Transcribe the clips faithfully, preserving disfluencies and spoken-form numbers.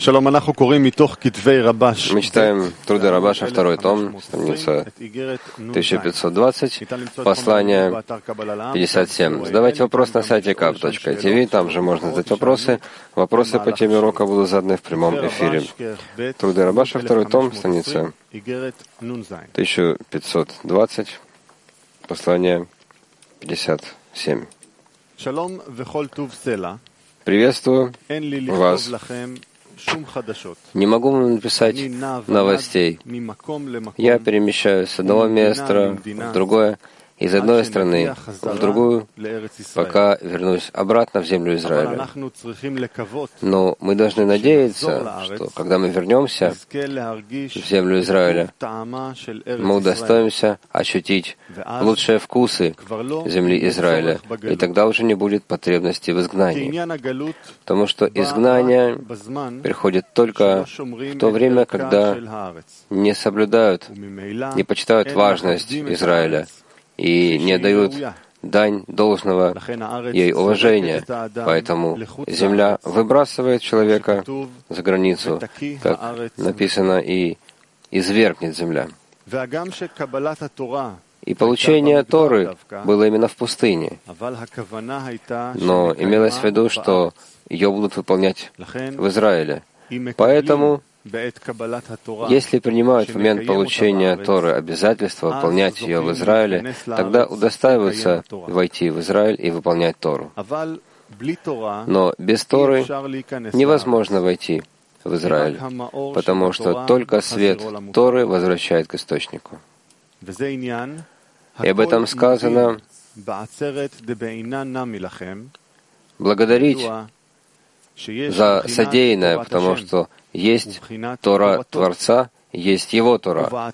Мы читаем труды Рабаша, второй том, страница тысяча пятьсот двадцать, послание пятьдесят семь. Задавайте вопрос на сайте кап точка ти ви, там же можно задать вопросы. Вопросы по теме урока будут заданы в прямом эфире. Труды Рабаша, второй том, страница тысяча пятьсот двадцать, послание пятьдесят семь. Приветствую вас. Не могу вам написать новостей. Я перемещаюсь с одного места в другое, из одной страны в другую, пока вернусь обратно в землю Израиля. Но мы должны надеяться, что когда мы вернемся в землю Израиля, мы удостоимся ощутить лучшие вкусы земли Израиля, и тогда уже не будет потребности в изгнании. Потому что изгнание приходит только в то время, когда не соблюдают, не почитают важность Израиля и не дают дань должного ей уважения. Поэтому земля выбрасывает человека за границу, как написано, и извергнет земля. И получение Торы было именно в пустыне. Но имелось в виду, что ее будут выполнять в Израиле. Поэтому, если принимают в момент получения Торы обязательство выполнять ее в Израиле, тогда удостаиваются войти в Израиль и выполнять Тору. Но без Торы невозможно войти в Израиль, потому что только свет Торы возвращает к источнику. И об этом сказано: благодарить за содеянное, потому что есть Тора Творца, есть Его Тора.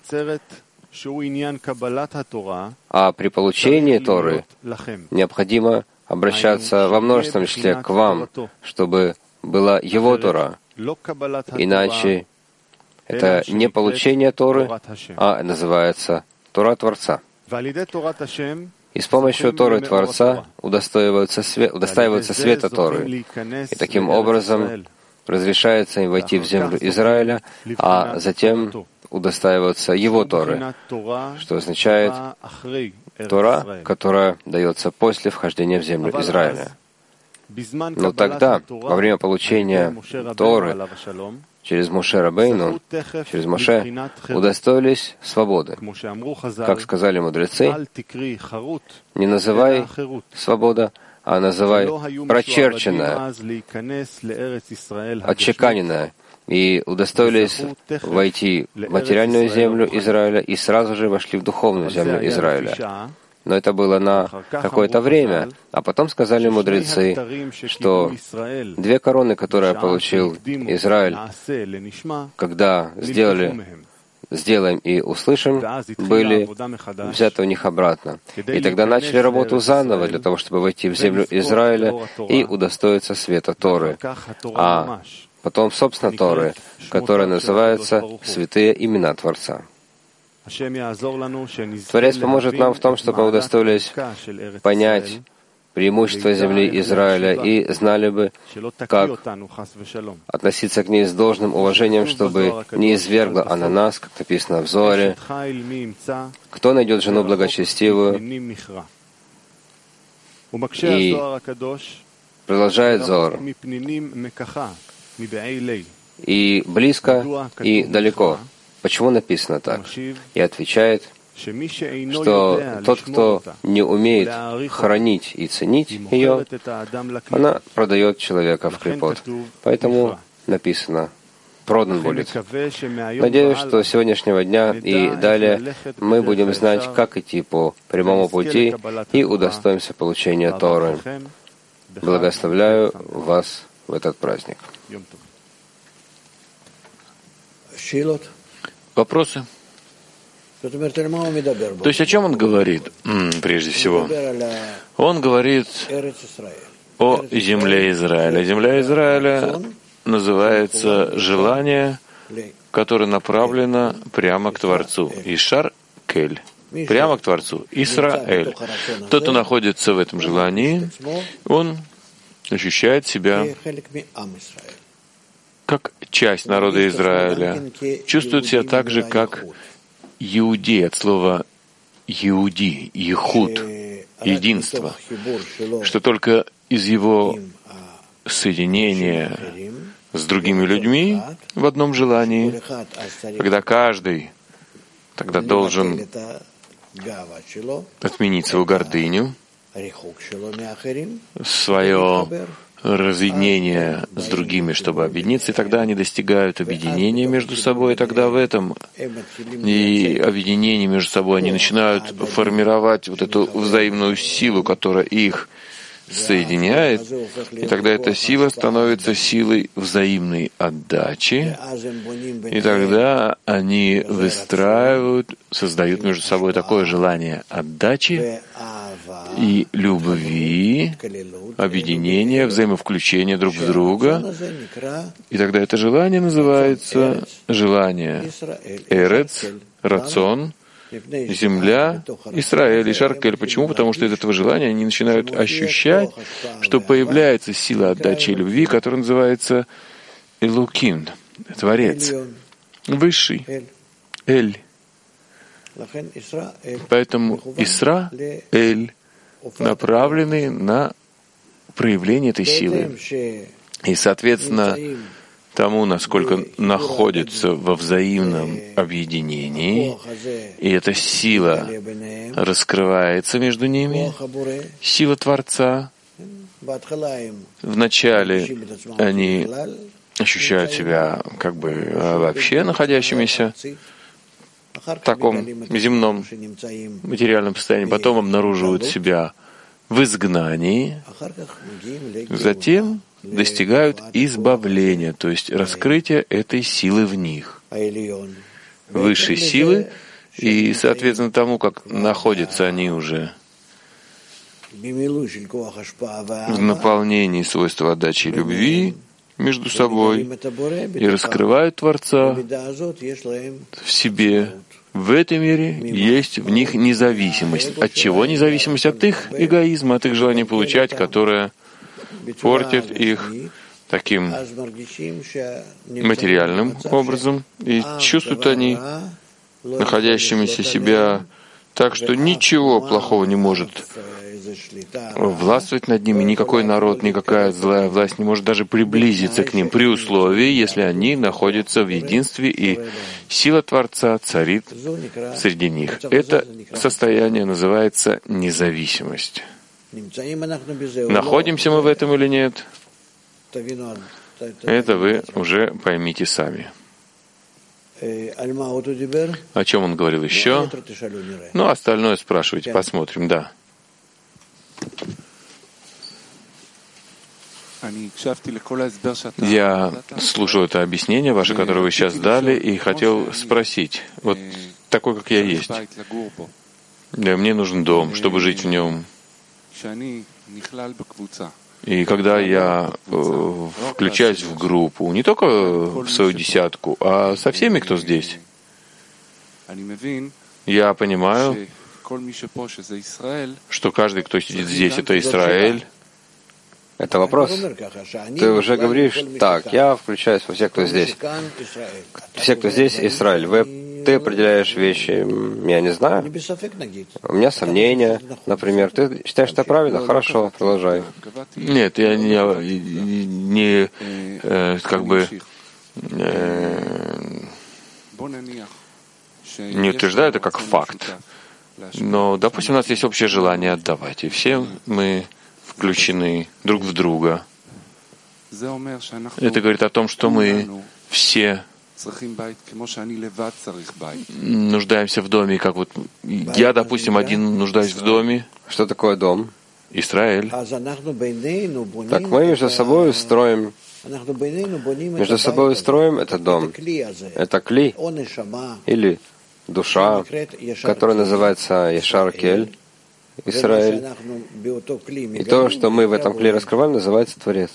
А при получении Торы необходимо обращаться во множественном числе к вам, чтобы была Его Тора. Иначе это не получение Торы, а называется Тора Творца. И с помощью Торы Творца удостаиваются, све- удостаиваются света Торы. И таким образом разрешается им войти в землю Израиля, а затем удостаиваются Его Торы, что означает Тора, которая дается после вхождения в землю Израиля. Но тогда, во время получения Торы через Моше Рабейну, через Моше, удостоились свободы. Как сказали мудрецы, не называй свобода, а называй прочерченная, отчеканенная, и удостоились войти в материальную землю Израиля и сразу же вошли в духовную землю Израиля. Но это было на какое-то время, а потом сказали мудрецы, что две короны, которые получил Израиль, когда сделали, сделаем и услышим, были взяты у них обратно. И тогда начали работу заново для того, чтобы войти в землю Израиля и удостоиться света Торы. А потом, собственно, Торы, которая называется «Святые имена Творца». Творец поможет нам в том, чтобы мы удостоились понять преимущества земли Израиля и знали бы, как относиться к ней с должным уважением, чтобы не извергла она нас, как написано в Зоаре. Кто найдет жену благочестивую? И продолжает Зоар. И близко, и далеко. Почему написано так? И отвечает, что тот, кто не умеет хранить и ценить ее, она продает человека в клепот. Поэтому написано, продан будет. Надеюсь, что с сегодняшнего дня и далее мы будем знать, как идти по прямому пути и удостоимся получения Торы. Благословляю вас в этот праздник. Вопросы? То есть о чем он говорит, прежде всего? Он говорит о земле Израиля. Земля Израиля называется желание, которое направлено прямо к Творцу. Ишар Кель. Прямо к Творцу. Исраэль. Тот, кто находится в этом желании, он ощущает себя как часть народа Израиля, чувствуют себя так же, как иудеи, от слова иуди, ехуд, единство, что только из его соединения с другими людьми в одном желании, когда каждый тогда должен отменить свою гордыню, свое разъединение с другими, чтобы объединиться, и тогда они достигают объединения между собой, и тогда в этом и объединении между собой они начинают формировать вот эту взаимную силу, которая их соединяет, и тогда эта сила становится силой взаимной отдачи, и тогда они выстраивают, создают между собой такое желание отдачи и любви, объединения, взаимовключения друг в друга, и тогда это желание называется желание Эрец, Рацон, земля, Израиль и Шаркель. Почему? Потому что из этого желания они начинают ощущать, что появляется сила отдачи и любви, которая называется Элуким, Творец, Высший, Эль. Поэтому Исра, Эль направлены на проявление этой силы. И, соответственно, тому, насколько находится во взаимном объединении, и эта сила раскрывается между ними, сила Творца. Вначале они ощущают себя как бы вообще находящимися в таком земном материальном состоянии, потом обнаруживают себя в изгнании, затем достигают избавления, то есть раскрытия этой силы в них, высшей силы, и, соответственно, тому, как находятся они уже в наполнении свойства отдачи и любви между собой и раскрывают Творца в себе. В этом мире есть в них независимость. От чего независимость? От их эгоизма, от их желания получать, которое портит их таким материальным образом. И чувствуют они, находящимися себя, так, что ничего плохого не может властвовать над ними, никакой народ, никакая злая власть не может даже приблизиться к ним, при условии, если они находятся в единстве, и сила Творца царит среди них. Это состояние называется независимость. Находимся мы в этом или нет? Это вы уже поймите сами. О чем он говорил еще? Ну, остальное спрашивайте, посмотрим, да. Я слушал это объяснение ваше, которое вы сейчас дали, и хотел спросить, вот такой, как я есть. Да, мне нужен дом, чтобы жить в нем. И когда я э, включаюсь в группу, не только в свою десятку, а со всеми, кто здесь, я понимаю, что каждый, кто сидит здесь, это Израиль. Это вопрос. Ты уже говоришь, так, я включаюсь во всех, кто здесь. Все, кто здесь, Израиль. Вы, ты определяешь вещи, я не знаю. У меня сомнения, например. Ты считаешь, что это правильно? Хорошо, продолжай. Нет, я не, не э, как бы э, не утверждаю это как факт. Но, допустим, у нас есть общее желание отдавать, и все мы включены друг в друга. Это говорит о том, что мы все нуждаемся в доме, как вот я, допустим, один нуждаюсь в доме. Что такое дом? Израиль. Так мы между собой строим. Между собой строим этот дом. Это кли или душа, которая называется Ешар Кель, Израиль. И то, что мы в этом кли раскрываем, называется Творец.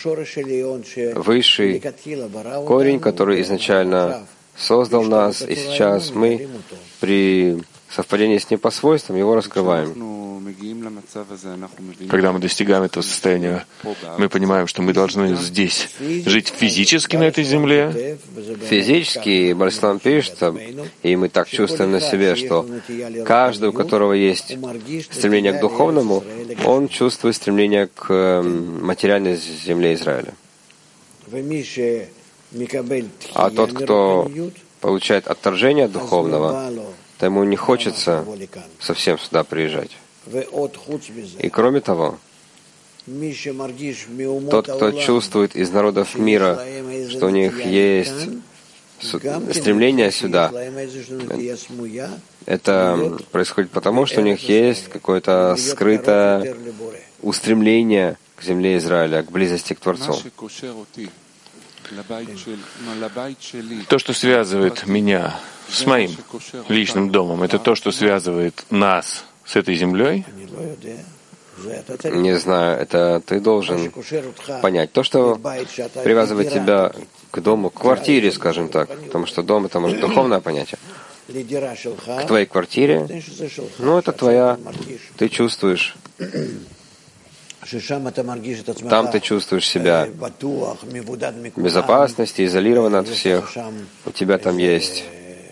Высший корень, который изначально создал нас, и сейчас мы при совпадение с ним по свойствам, его раскрываем. Когда мы достигаем этого состояния, мы понимаем, что мы должны здесь жить физически на этой земле. Физически, Барислам пишет, и мы так чувствуем на себе, что каждый, у которого есть стремление к духовному, он чувствует стремление к материальной земле Израиля. А тот, кто получает отторжение от духовного, то ему не хочется совсем сюда приезжать. И кроме того, тот, кто чувствует из народов мира, что у них есть стремление сюда, это происходит потому, что у них есть какое-то скрытое устремление к земле Израиля, к близости к Творцу. То, что связывает меня с моим личным домом, это то, что связывает нас с этой землей? Не знаю, это ты должен понять. То, что привязывает тебя к дому, к квартире, скажем так, потому что дом — это, может, духовное понятие. К твоей квартире, ну, это твоя, ты чувствуешь. Там ты чувствуешь себя в безопасности, изолирован от всех. У тебя там есть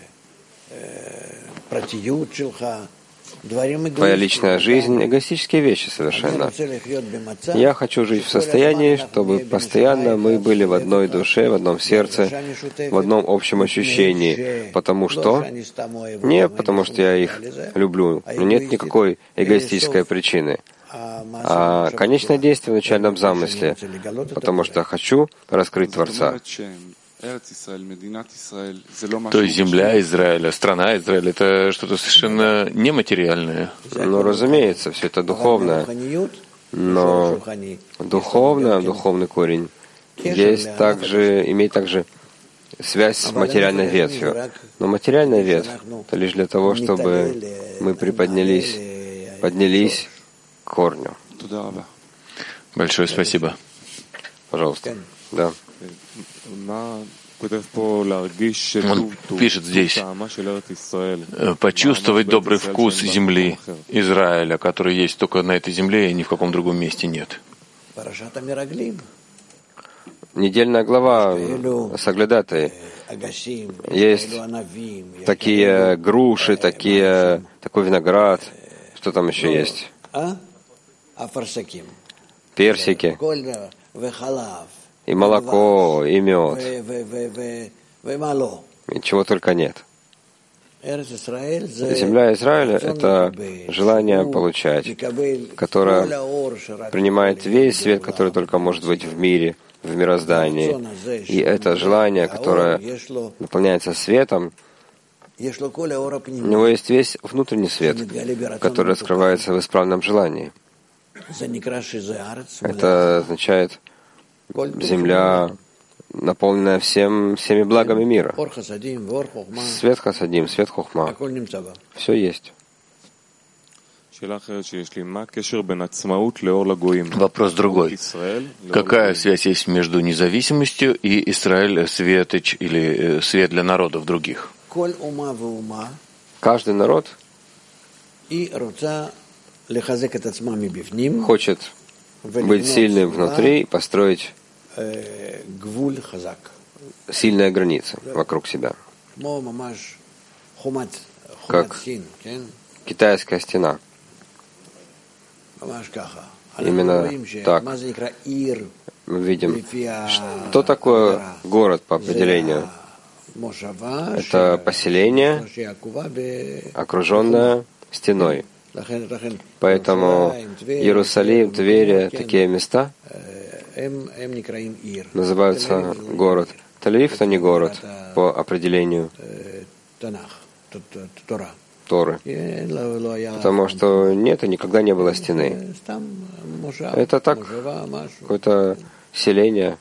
твоя личная жизнь, эгоистические вещи совершенно. Я хочу жить в состоянии, чтобы постоянно мы были в одной душе, в одном сердце, в одном общем ощущении. Потому что? Не потому что я их люблю, но нет никакой эгоистической причины. А конечное действие в начальном замысле, потому что хочу раскрыть Творца. То есть земля Израиля, страна Израиля — это что-то совершенно нематериальное. Ну, разумеется, все это духовное. Но духовное, духовный корень есть также, имеет также связь с материальной ветвью. Но материальная ветвь — это лишь для того, чтобы мы приподнялись, поднялись к корню. Большое спасибо. Пожалуйста. Да. Он пишет здесь: почувствовать добрый вкус земли Израиля, который есть только на этой земле и ни в каком другом месте нет. Недельная глава Саглядаты. Есть такие груши, такие, такой виноград. Что там еще есть? Персики. И молоко, и мед, и чего только нет. Земля Израиля — это желание получать, которое принимает весь свет, который только может быть в мире, в мироздании. И это желание, которое наполняется светом, у него есть весь внутренний свет, который раскрывается в исправном желании. Это означает земля, наполненная всем, всеми благами мира. Свет хасадим, свет хохма. Все есть. Вопрос другой. Какая связь есть между независимостью и Израиль, светоч или свет для народов других? Каждый народ хочет быть сильным внутри, построить сильная граница вокруг себя, как китайская стена. Именно так мы видим, что такое город по определению. Это поселение, окруженное стеной. Поэтому Иерусалим, Тверь, такие места называются город. Тель-Авив — это не город по определению Торы, потому что нет и никогда не было стены. Это так, какое-то селение.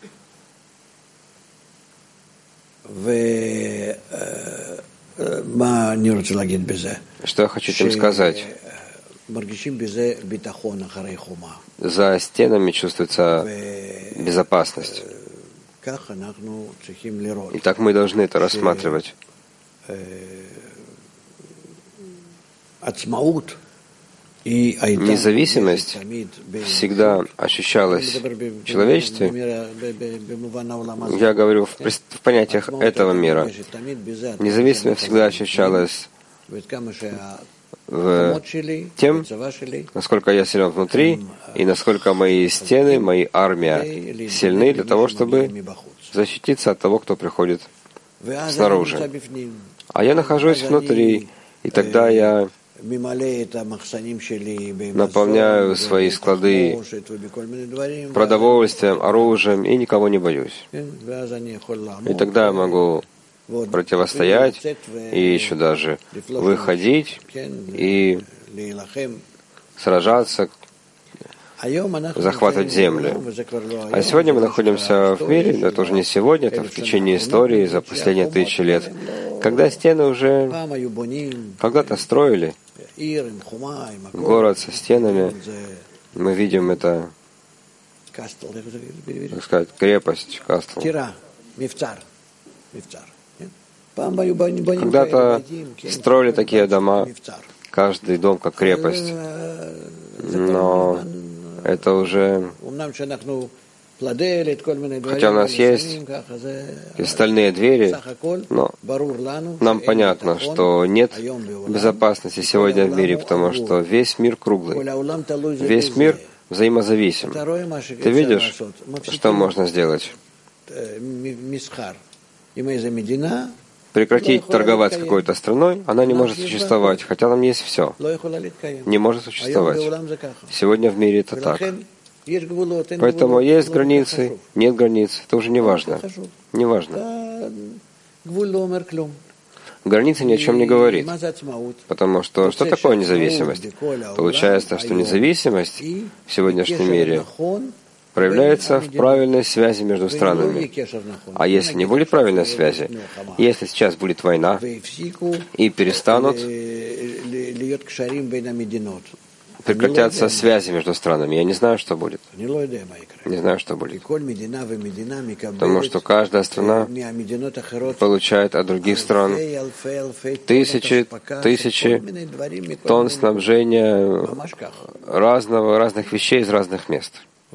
Что я хочу этим сказать? За стенами чувствуется безопасность. И так мы должны это рассматривать, Независимость всегда ощущалась в человечестве. Я говорю в, в понятиях этого мира. Независимость всегда ощущалась в тем, насколько я силен внутри, и насколько мои стены, мои армия сильны для того, чтобы защититься от того, кто приходит снаружи. А я нахожусь внутри, и тогда я наполняю свои склады продовольствием, оружием и никого не боюсь. И тогда я могу противостоять и еще даже выходить и сражаться, захватывать землю. А сегодня мы находимся в мире, но это уже не сегодня, это в течение истории за последние тысячи лет, когда стены уже когда-то строили город со стенами. Мы видим это, так сказать, крепость, кастл. Когда-то строили такие дома, каждый дом как крепость, но это уже, хотя у нас есть и стальные двери, но нам понятно, что нет безопасности сегодня в мире, потому что весь мир круглый, весь мир взаимозависим. Ты видишь, что можно сделать? Прекратить торговать с какой-то страной, она не может существовать, хотя там есть все. Не может существовать. Сегодня в мире это так. Поэтому есть границы, нет границ, это уже не важно. Не важно. Граница ни о чем не говорит. Потому что что такое независимость? Получается, что независимость в сегодняшнем мире проявляется в правильной связи между странами. А если не будет правильной связи, если сейчас будет война и перестанут прекратятся связи между странами, я не знаю, что будет. Не знаю, что будет. Потому что каждая страна получает от других стран тысячи, тысячи тонн снабжения разного, разных вещей из разных мест.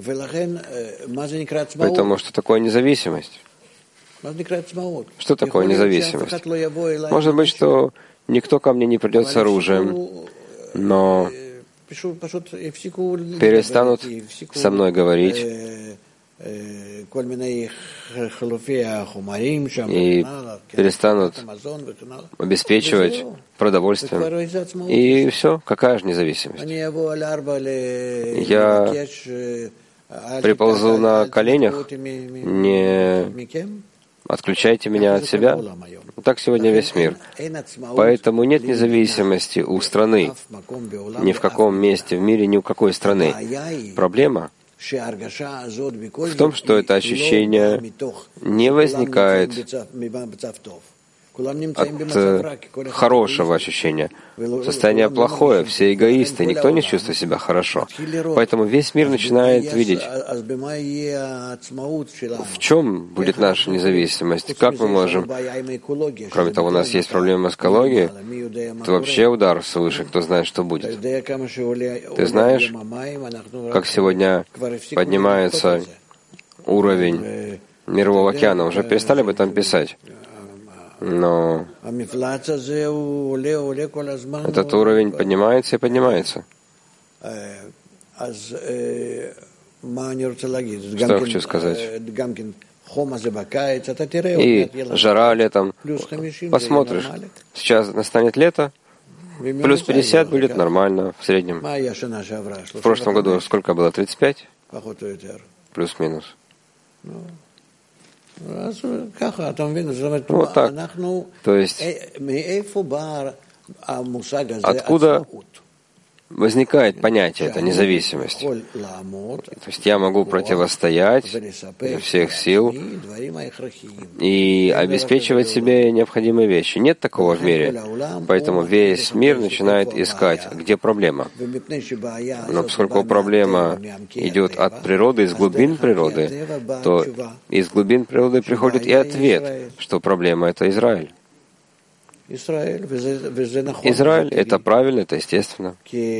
Поэтому что такое независимость? Что такое независимость? Может быть, что никто ко мне не придет с оружием, но перестанут со мной говорить и перестанут обеспечивать продовольствием. И все, какая же независимость? Я приползу на коленях, не отключайте меня от себя. Так сегодня весь мир. Поэтому нет независимости у страны. Ни в каком месте в мире, ни у какой страны. Проблема в том, что это ощущение не возникает от хорошего ощущения. Состояние плохое, все эгоисты, никто не чувствует себя хорошо. Поэтому весь мир начинает видеть, в чем будет наша независимость, как мы можем. Кроме того, у нас есть проблема с экологией. Это вообще удар свыше, кто знает, что будет. Ты знаешь, как сегодня поднимается уровень Мирового океана? Уже перестали об этом писать. Но этот уровень поднимается и поднимается. Что я хочу сказать? И жара летом. Посмотришь, сейчас настанет лето, плюс пятьдесят будет нормально в среднем. В прошлом году сколько было? тридцать пять? Плюс-минус. Вот так. То есть, откуда возникает понятие этой независимости? То есть я могу противостоять изо всех сил и обеспечивать себе необходимые вещи. Нет такого в мире. Поэтому весь мир начинает искать, где проблема. Но поскольку проблема идет от природы, из глубин природы, то из глубин природы приходит и ответ, что проблема — это Израиль. Израиль — это правильно, это естественно.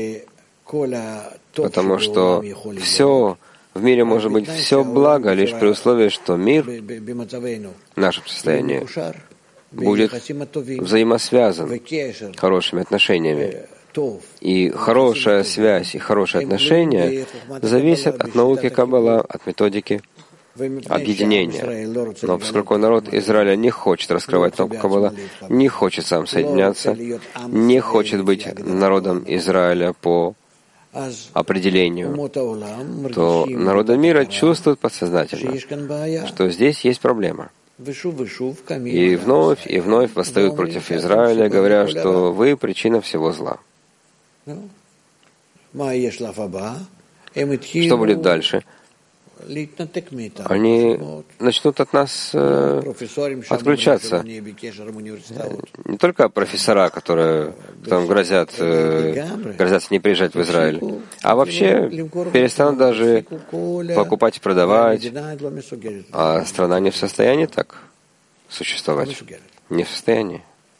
Потому что все в мире может быть все благо, лишь при условии, что мир в нашем состоянии будет взаимосвязан хорошими отношениями. И хорошая связь и хорошие отношения зависят от науки Каббала, от методики объединения. Но поскольку народ Израиля не хочет раскрывать науку Каббала, не хочет сам соединяться, не хочет быть народом Израиля по определению, то народы мира чувствуют подсознательно, что здесь есть проблема. И вновь и вновь восстают против Израиля, говоря, что вы причина всего зла. Что будет дальше? Они начнут от нас э, отключаться. Не только профессора, которые там грозят, э, грозятся не приезжать в Израиль, а вообще перестанут даже покупать и продавать. А страна не в состоянии так существовать. Не в состоянии.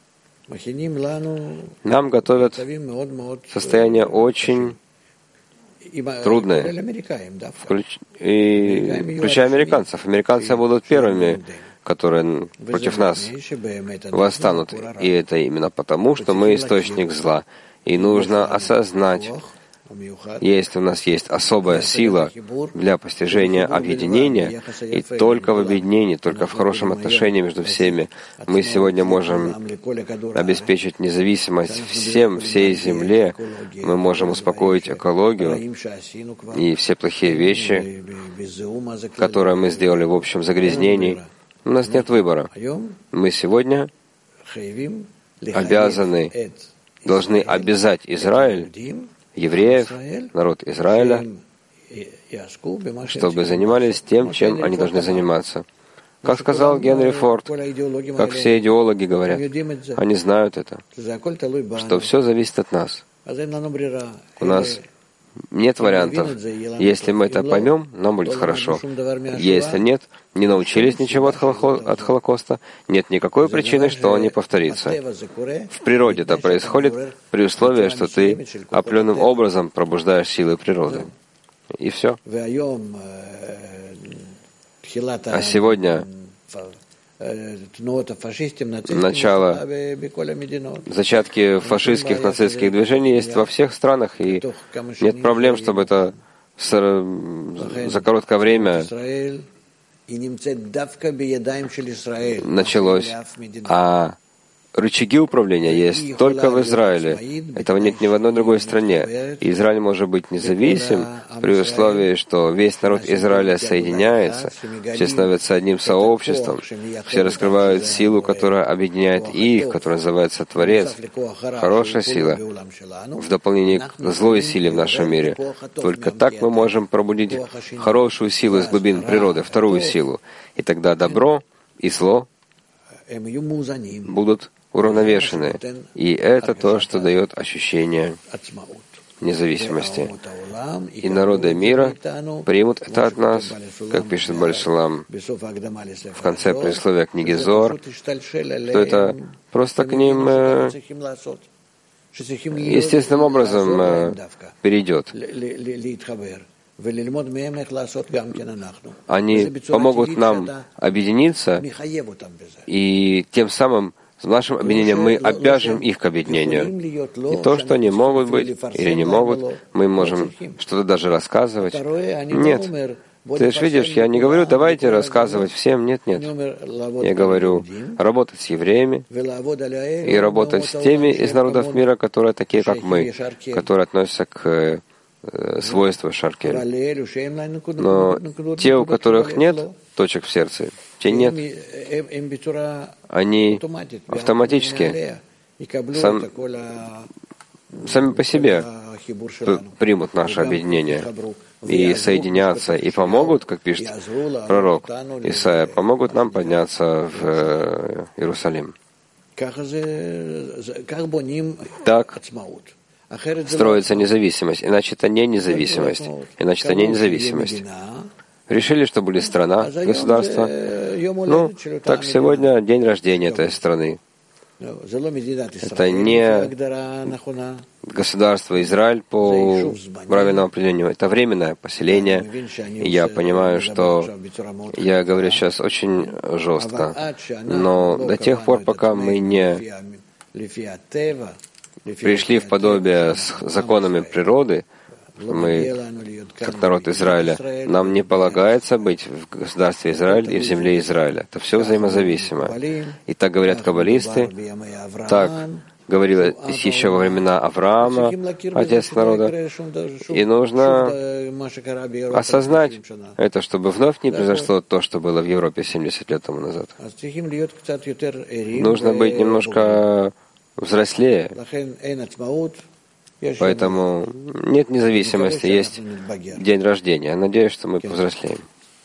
Нам готовят состояние очень трудное, включ... и включая американцев. Американцы будут первыми, которые против нас восстанут. И это именно потому, что мы источник зла. И нужно осознать, если у нас есть особая сила для постижения объединения, и только в объединении, только в хорошем отношении между всеми, мы сегодня можем обеспечить независимость всем, всей Земле, мы можем успокоить экологию и все плохие вещи, которые мы сделали в общем загрязнении. У нас нет выбора. Мы сегодня обязаны, должны обязать Израиль, евреев, народ Израиля, чтобы занимались тем, чем они должны заниматься. Как сказал Генри Форд, как все идеологи говорят, они знают это, что все зависит от нас. У нас нет вариантов. Если мы это поймем, нам будет хорошо. Если нет, не научились ничего от, холо- от Холокоста, нет никакой причины, что он не повторится. В природе это происходит при условии, что ты определенным образом пробуждаешь силы природы. И все. А сегодня начало, зачатки фашистских, нацистских движений есть во всех странах, и нет проблем, чтобы это за короткое время началось. А рычаги управления есть только в Израиле. Этого нет ни в одной другой стране. И Израиль может быть независим при условии, что весь народ Израиля соединяется, все становятся одним сообществом, все раскрывают силу, которая объединяет их, которая называется Творец, хорошая сила, в дополнение к злой силе в нашем мире. Только так мы можем пробудить хорошую силу из глубин природы, вторую силу. И тогда добро и зло будут уравновешены. И это то, что дает ощущение независимости. И народы мира примут это от нас, как пишет Бааль Шулам в конце предисловия книги Зоар, что это просто к ним э, естественным образом э, перейдет. Они помогут нам объединиться, и тем самым с нашим объединением мы обяжем их к объединению. И то, что они могут быть или не могут, мы можем что-то даже рассказывать. Нет. Ты же видишь, я не говорю, давайте рассказывать всем. Нет, нет. Я говорю, работать с евреями и работать с теми из народов мира, которые такие, как мы, которые относятся к свойства Шаркель. Но те, у которых нет точек в сердце, те нет. Они автоматически сам, сами по себе примут наше объединение и соединятся, и помогут, как пишет пророк Исаия, помогут нам подняться в Иерусалим. Так строится независимость, иначе это не независимость, иначе это не независимость. Решили, что будет страна, государство. Ну, так сегодня день рождения этой страны. Это не государство Израиль по правильному определению. Это временное поселение. И я понимаю, что я говорю сейчас очень жестко. Но до тех пор, пока мы не пришли в подобие с законами природы, мы, как народ Израиля, нам не полагается быть в государстве Израиль и в земле Израиля. Это все взаимозависимо. И так говорят каббалисты, так говорилось еще во времена Авраама, отец народа. И нужно осознать это, чтобы вновь не произошло то, что было в Европе семьдесят лет тому назад. Нужно быть немножко взрослее. Поэтому нет независимости, есть день рождения. Я надеюсь, что мы повзрослеем.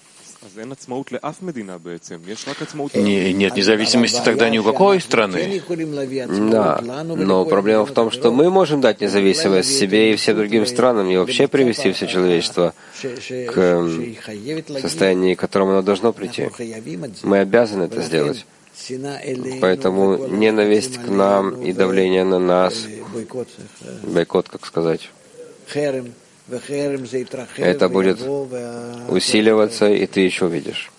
Не, нет независимости тогда ни у какой страны. Да, но проблема в том, что мы можем дать независимость себе и всем другим странам, и вообще привести все человечество к состоянию, к которому оно должно прийти. Мы обязаны это сделать. Поэтому ненависть к нам и давление на нас, бойкот, как сказать, это будет усиливаться, и ты еще увидишь.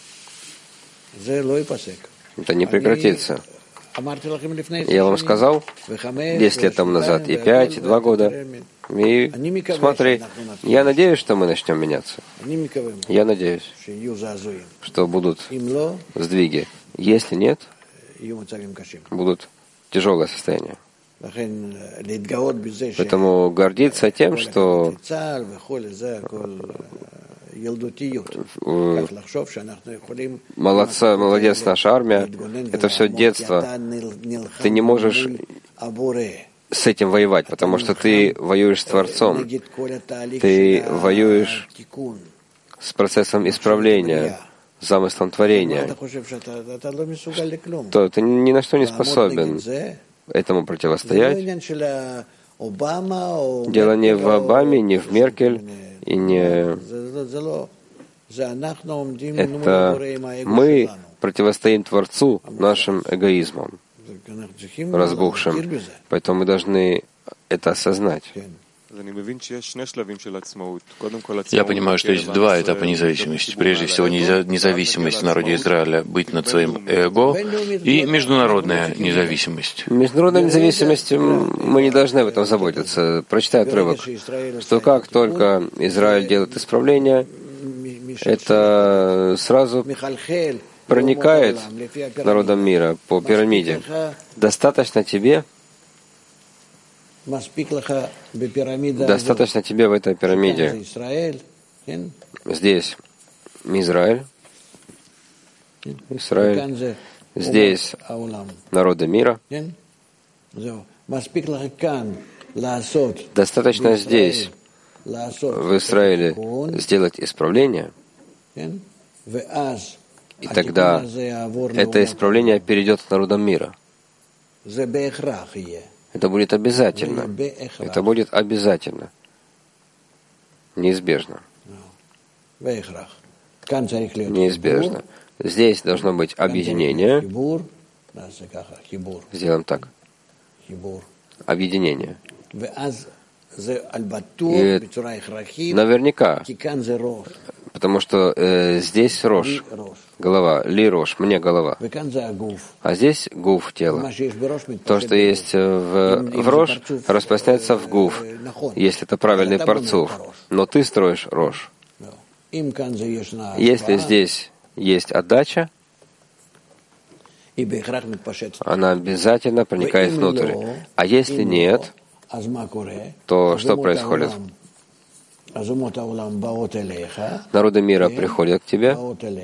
Это не прекратится. Я вам сказал десять лет тому назад, и пять, и два года. И смотри, я надеюсь, что мы начнем меняться. Я надеюсь, что будут сдвиги. Если нет, будут тяжелые состояния. Поэтому гордиться тем, что молодца, молодец наша армия, это все детство. Ты не можешь с этим воевать, потому что ты воюешь с Творцом. Ты воюешь с процессом исправления, замыслом творения. То ты ни на что не способен этому противостоять. Дело не в Обаме, не в Меркель, и не... Это мы противостоим Творцу нашим эгоизмом, разбухшим. Поэтому мы должны это осознать. Я понимаю, что есть два этапа независимости. Прежде всего, независимость в народе Израиля, быть над своим эго, и международная независимость. Международная независимость, мы не должны об этом заботиться. Прочитай отрывок, что как только Израиль делает исправление, это сразу проникает народам мира по пирамиде. Достаточно тебе Достаточно тебе в этой пирамиде. Здесь Израиль, Израиль, здесь народы мира. Достаточно здесь, в Израиле, сделать исправление, и тогда это исправление перейдет к народам мира. Это будет обязательно. Это будет обязательно. Неизбежно. Неизбежно. Здесь должно быть объединение. Сделаем так. Объединение. И наверняка, потому что э, здесь Рош, голова, ли Рош, мне голова, а здесь Гуф, тело. То, что есть в, в Рош, распространяется в Гуф, если это правильный парцуф. Но ты строишь Рош. Если здесь есть отдача, она обязательно проникает внутрь. А если нет, то что происходит? Народы мира приходят к тебе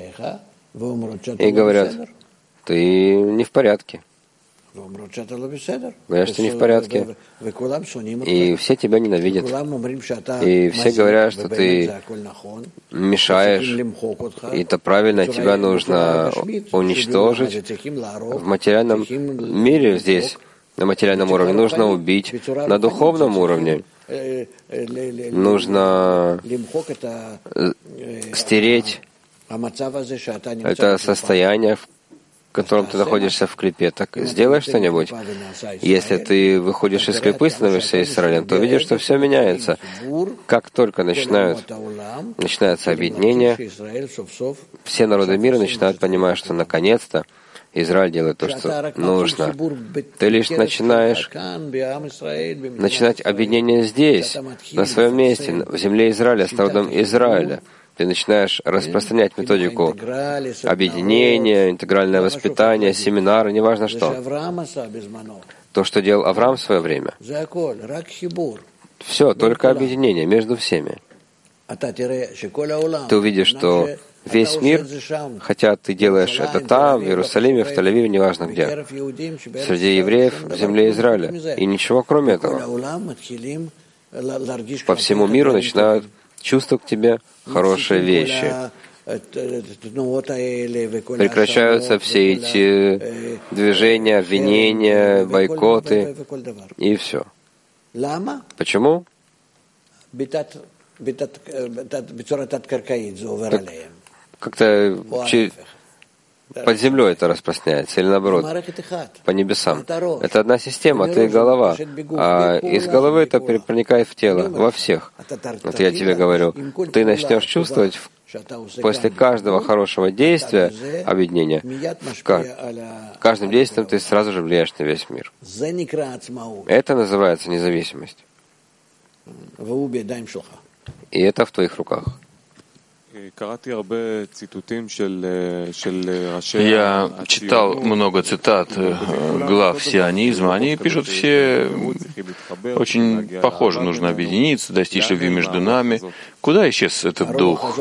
и говорят, ты не в порядке. Говорят, что не в порядке. И все тебя ненавидят. И все говорят, что ты мешаешь. И это правильно, тебя нужно уничтожить. В материальном мире здесь, на материальном уровне, нужно убить. На духовном уровне нужно стереть это состояние, в котором ты находишься в клипе, так сделай что-нибудь. Если ты выходишь из клипы, становишься Израилем, то видишь, что все меняется. Как только начинают, начинается объединение, все народы мира начинают понимать, что наконец-то Израиль делает то, что нужно. Ты лишь начинаешь начинать объединение здесь, на своем месте, в земле Израиля, с народом Израиля. Ты начинаешь распространять методику объединения, интегральное воспитание, семинары, неважно что. То, что делал Авраам в свое время. Все, только объединение между всеми. Ты увидишь, что весь мир, хотя ты делаешь это там, в Иерусалиме, в Тель-Авиве, неважно где, среди евреев в земле Израиля. И ничего кроме этого. По всему миру начинают чувствовать к тебе хорошие вещи. Прекращаются все эти движения, обвинения, бойкоты и все. Почему? Как-то под землей это распространяется, или наоборот, по небесам. Это одна система, ты голова, а из головы это проникает в тело, во всех. Вот я тебе говорю, ты начнешь чувствовать после каждого хорошего действия, объединения, каждым действием ты сразу же влияешь на весь мир. Это называется независимость. И это в твоих руках. Я читал много цитат глав сионизма. Они пишут все очень похоже. Нужно объединиться, достичь любви между нами. Куда исчез этот дух?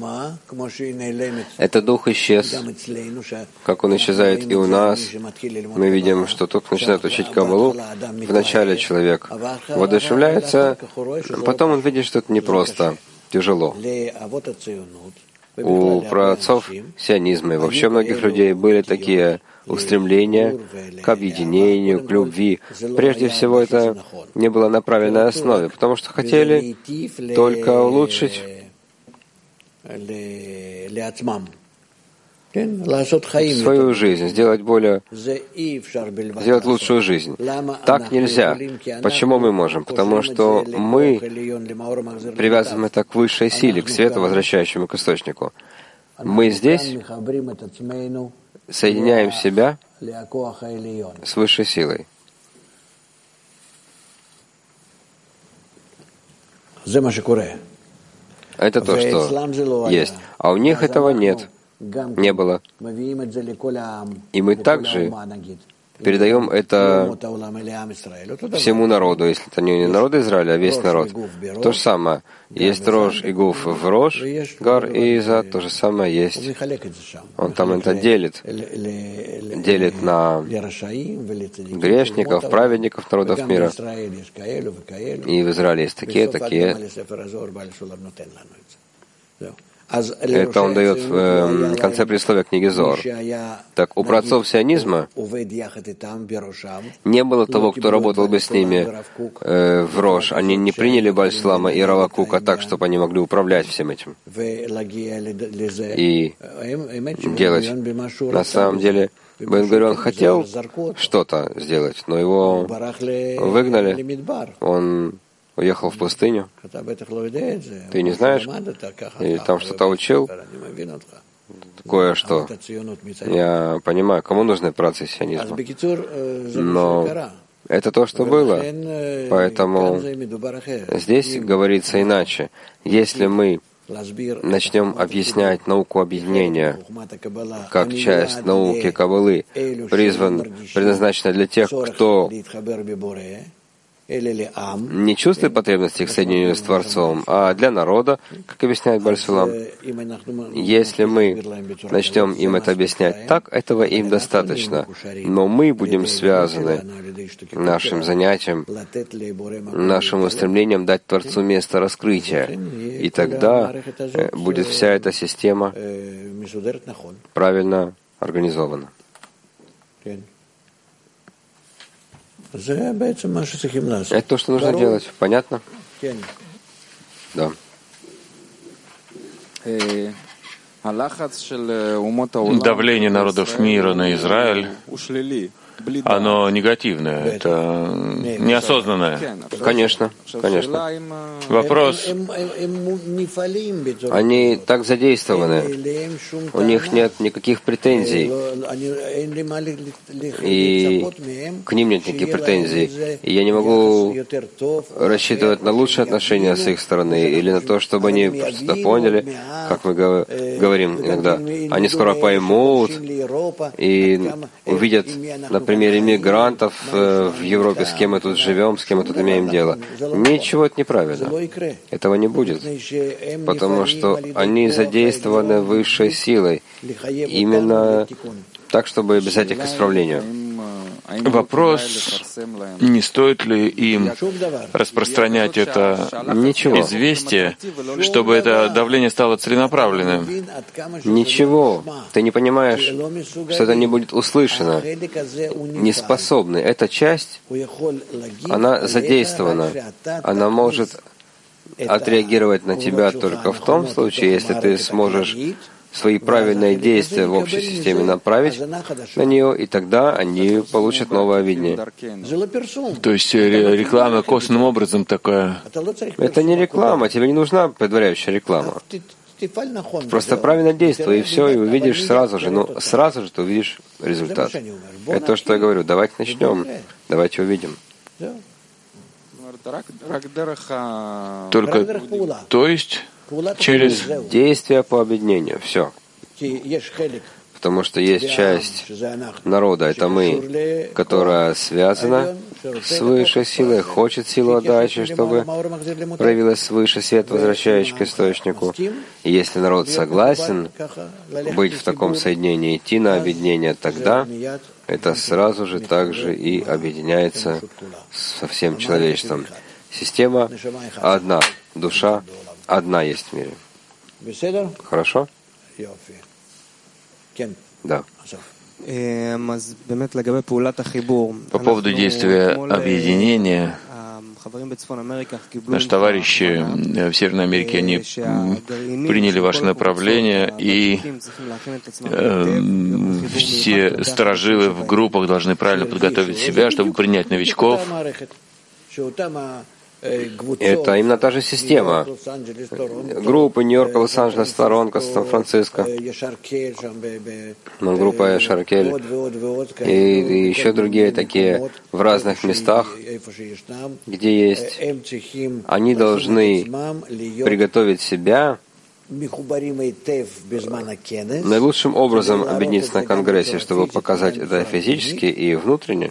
Этот дух исчез, как он исчезает и у нас. Мы видим, что тот, кто начинает учить Каббалу, вначале человек воодушевляется, потом он видит, что это непросто. Тяжело. У праотцов сионизма и вообще многих людей были такие устремления к объединению, к любви. Прежде всего, это не было на правильной основе, потому что хотели только улучшить свою жизнь, сделать более, сделать лучшую жизнь. Так нельзя. Почему мы можем? Потому что мы привязываем это к высшей силе, к свету, возвращающему к источнику. Мы здесь соединяем себя с высшей силой. Это то, что есть. А у них этого нет. Не было. И мы также передаем это всему народу, если это не народ Израиля, а весь народ. То же самое. Есть Рош и Гуф в Рош, Гар и Иза, то же самое есть. Он там это делит. Делит на грешников, праведников народов мира. И в Израиле есть такие, такие. Это он дает в э, конце предисловия книги Зоар. Так, у праотцов сионизма не было того, кто работал бы с ними э, в Рош. Они не приняли Баль-Шулама и Рава Кука так, чтобы они могли управлять всем этим. И делать. На самом деле, Бен-Гурион хотел что-то сделать, но его выгнали. Он уехал в пустыню. Ты не знаешь? И там что-то учил? Кое-что. Я понимаю, кому нужны працы сионизма. Но это то, что было. Поэтому здесь говорится иначе. Если мы начнем объяснять науку объединения как часть науки Каббалы, призван, предназначена для тех, кто не чувствует потребности к соединению с Творцом, а для народа, как объясняет Баль-Шулам. Если мы начнем им это объяснять так, этого им достаточно. Но мы будем связаны нашим занятием, нашим устремлением дать Творцу место раскрытия. И тогда будет вся эта система правильно организована. Это то, что нужно делать. Понятно? Да. давление народов мира на Израиль, оно негативное, это неосознанное. Конечно, конечно. Вопрос. Они так задействованы, у них нет никаких претензий, и к ним нет никаких претензий. И я не могу рассчитывать на лучшие отношения с их стороны или на то, чтобы они что-то поняли, как мы говорим иногда. Они скоро поймут и увидят на примере мигрантов в Европе, с кем мы тут живем, с кем мы тут имеем дело. Ничего это неправильно. Этого не будет, потому что они задействованы высшей силой, именно так, чтобы обязать их к исправлению. Вопрос, не стоит ли им распространять это Ничего. известие, чтобы это давление стало целенаправленным? Ничего. Ты не понимаешь, что это не будет услышано. Не способны. Эта часть, она задействована. Она может отреагировать на тебя только в том случае, если ты сможешь свои правильные действия в общей системе направить на нее, и тогда они получат новое видение. То есть реклама косвенным образом такая? Это не реклама, тебе не нужна предваряющая реклама. Просто правильно действуй, и все, и увидишь сразу же. Ну, сразу же ты увидишь результат. Это то, что я говорю. Давайте начнем, давайте увидим. Только, то есть, через действия по объединению. Все. Потому что есть часть народа, это мы, которая связана с высшей силой, хочет силу отдачи, чтобы проявилась свыше свет, возвращающий к источнику. И если народ согласен быть в таком соединении, идти на объединение, тогда это сразу же также и объединяется со всем человечеством. Система одна, душа одна есть в мире. Хорошо? Да. По поводу действия объединения, наши товарищи в Северной Америке, они приняли ваше направление, и э, все сторожилы в группах должны правильно подготовить себя, чтобы принять новичков. Это именно та же система. Группы Нью-Йорка, Лос-Анджелес, Торонто, Сан-Франциско, группа Шаркель и еще другие такие в разных местах, где есть. Они должны приготовить себя наилучшим образом объединиться на Конгрессе, чтобы показать это физически и внутренне,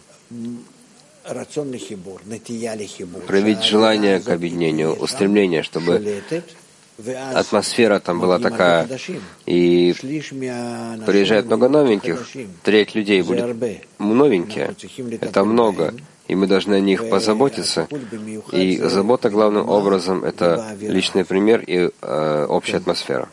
проявить желание к объединению, устремление, чтобы атмосфера там была такая, и приезжает много новеньких, треть людей будет новенькие, это много, и мы должны о них позаботиться, и забота главным образом — это личный пример и э, общая атмосфера.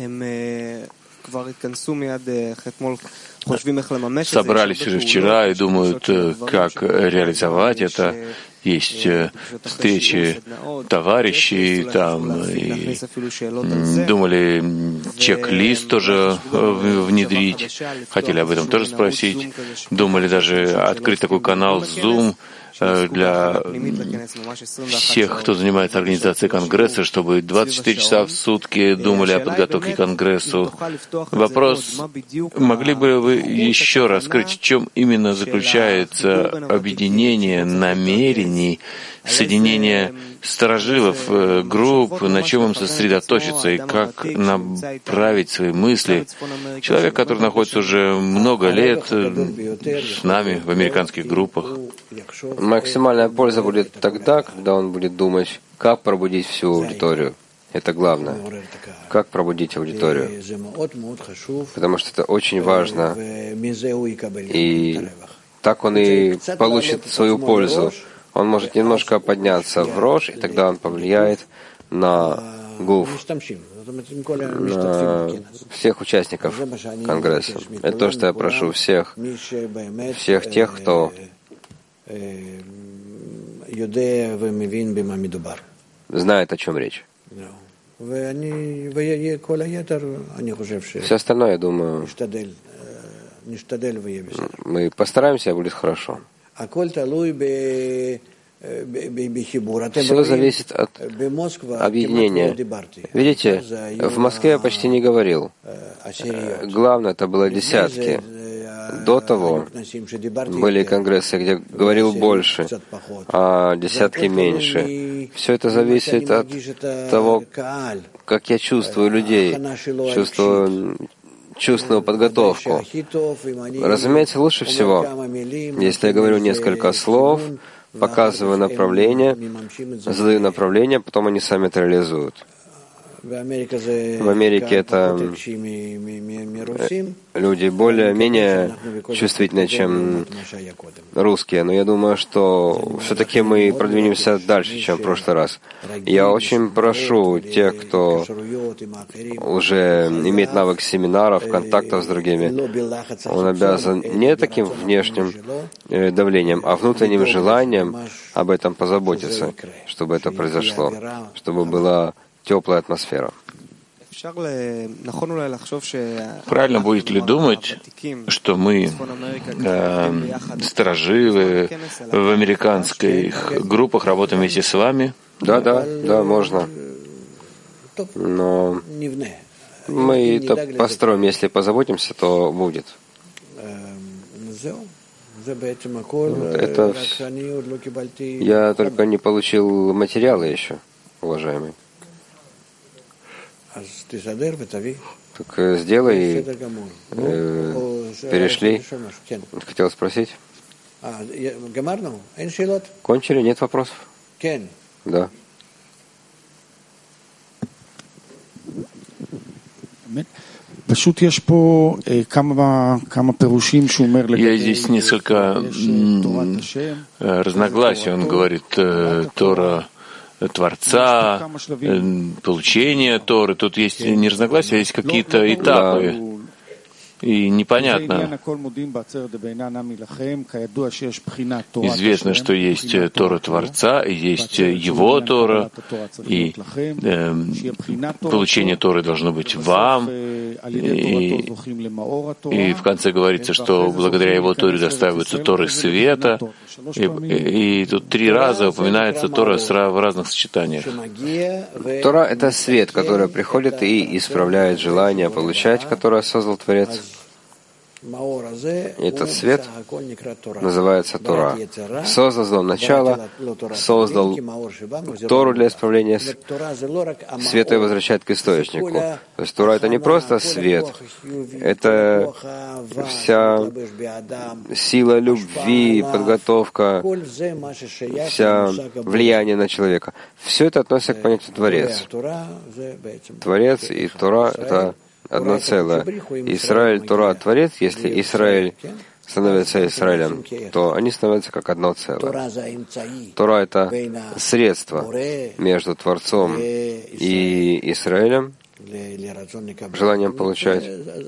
Собрались уже вчера и думают, как реализовать это. Есть встречи товарищей, там, и думали чек-лист тоже внедрить, хотели об этом тоже спросить. Думали даже открыть такой канал Zoom для всех, кто занимается организацией Конгресса, чтобы двадцать четыре часа в сутки думали о подготовке к Конгрессу. Вопрос, могли бы вы еще раскрыть, в чем именно заключается объединение намерений, соединение сторожилов групп, на чем им сосредоточиться и как направить свои мысли. Человек, который находится уже много лет с нами в американских группах. Максимальная польза будет тогда, когда он будет думать, как пробудить всю аудиторию. Это главное. Как пробудить аудиторию? Потому что это очень важно. И так он и получит свою пользу. Он может немножко подняться в рожь, и тогда он повлияет на гуф, на всех участников Конгресса. Это то, что я прошу всех, всех тех, кто знает, о чем речь. Все остальное, я думаю, мы постараемся, и будет хорошо. Все зависит от объединения. Видите, в Москве я почти не говорил. Главное, это было десятки. До того были конгрессы, где говорил больше, а десятки меньше. Все это зависит от того, как я чувствую людей, чувствую чувственную подготовку. Разумеется, лучше всего, если я говорю несколько слов, показываю направление, задаю направление, потом они сами это реализуют. В Америке это люди более-менее чувствительные, чем русские, но я думаю, что все-таки мы продвинемся дальше, чем в прошлый раз. Я очень прошу тех, кто уже имеет навык семинаров, контактов с другими, он обязан не таким внешним давлением, а внутренним желанием об этом позаботиться, чтобы это произошло, чтобы была теплая атмосфера. Правильно будет ли думать, что мы, э, сторожилы в американских группах, работаем вместе с вами? Да, да, да, можно. Но мы это построим, если позаботимся, то будет. Это я только не получил материалы еще, уважаемый. Так сделай, э, перешли. Хотел спросить. Кончили? Нет вопросов? Да. Я здесь несколько разногласий. Он говорит, Тора Творца, получение Торы. Тут есть не разногласия, а есть какие-то этапы. И непонятно. Известно, что есть Тора Творца, и есть Его Тора, и э, получение Торы должно быть вам. И, и в конце говорится, что благодаря Его Торе доставляются Торы света. И, и, и тут три раза упоминается Тора в разных сочетаниях. Тора — это свет, который приходит и исправляет желание получать, которое создал Творец. Этот свет называется Тора. Создал начало, создал Тору для исправления света и возвращает к источнику. То есть Тора — это не просто свет, это вся сила любви, подготовка, вся влияние на человека. Все это относится к понятию Творец. Творец и Тора — это одно целое. Израиль, Тора, Творец, если Израиль становится Израилем, то они становятся как одно целое. Тора — это средство между Творцом и Израилем, желанием получать.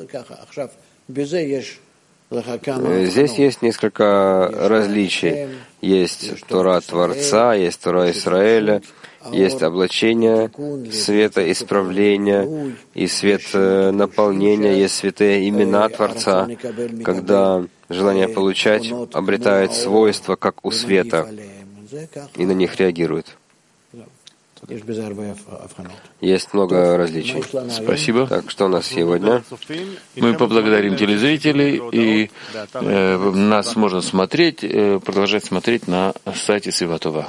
Здесь есть несколько различий. Есть Тора Творца, есть Тора Израиля, есть облачение света исправления и свет наполнения, есть святые имена Творца, когда желание получать обретает свойства, как у света, и на них реагирует. Есть много различий. Спасибо. Так, что у нас сегодня? Мы поблагодарим телезрителей, и э, нас можно смотреть, э, продолжать смотреть на сайте Свиватова.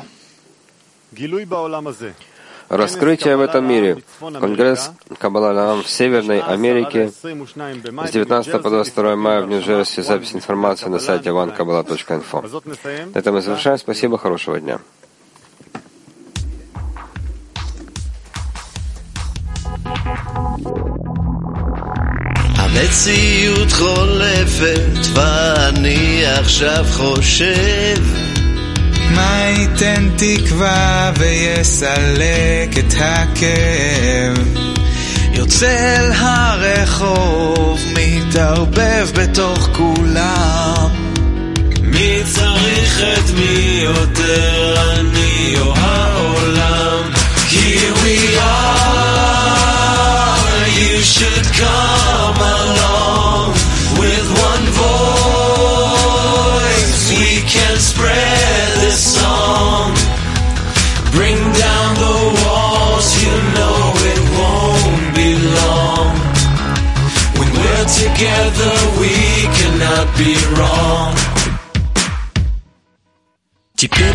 Раскрытие в этом мире. Конгресс Каббала Лаам в Северной Америке с девятнадцатого по двадцать второе мая в Нью-Джерси. Запись информации на сайте ван каббала точка инфо. На этом мы завершаем. Спасибо, хорошего дня. המציאות חולפת ואני עכשיו חושב מה ייתן תקווה ויסלק את הכאב יוצא אל הרחוב מתערבב בתוך כולם מי צריך את מי יותר אני או העולם כי we are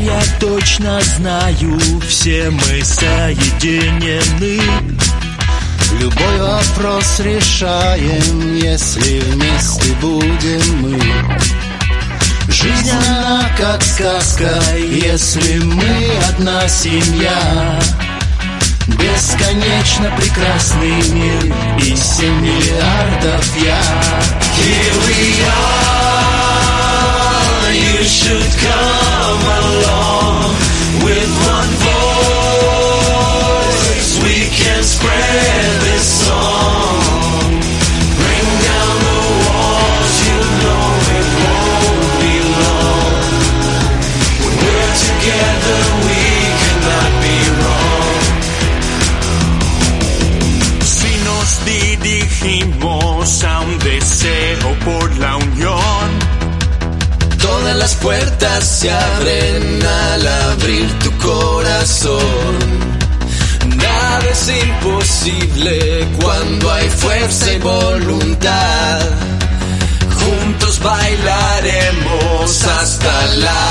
я точно знаю, все мы соединены. Любой вопрос решаем, если вместе будем мы. Жизнь она как сказка, если мы одна семья. Бесконечно прекрасный мир и семь миллиардов я. Here we are, you should come along. With one voice we can spread this song. Bring down the walls, you know it won't be long. When we're together we cannot be wrong. Si nos dirigimos a un deseo por la unión, todas las puertas se abren al abrir tu corazón. Nada es imposible cuando hay fuerza y voluntad. Juntos bailaremos hasta la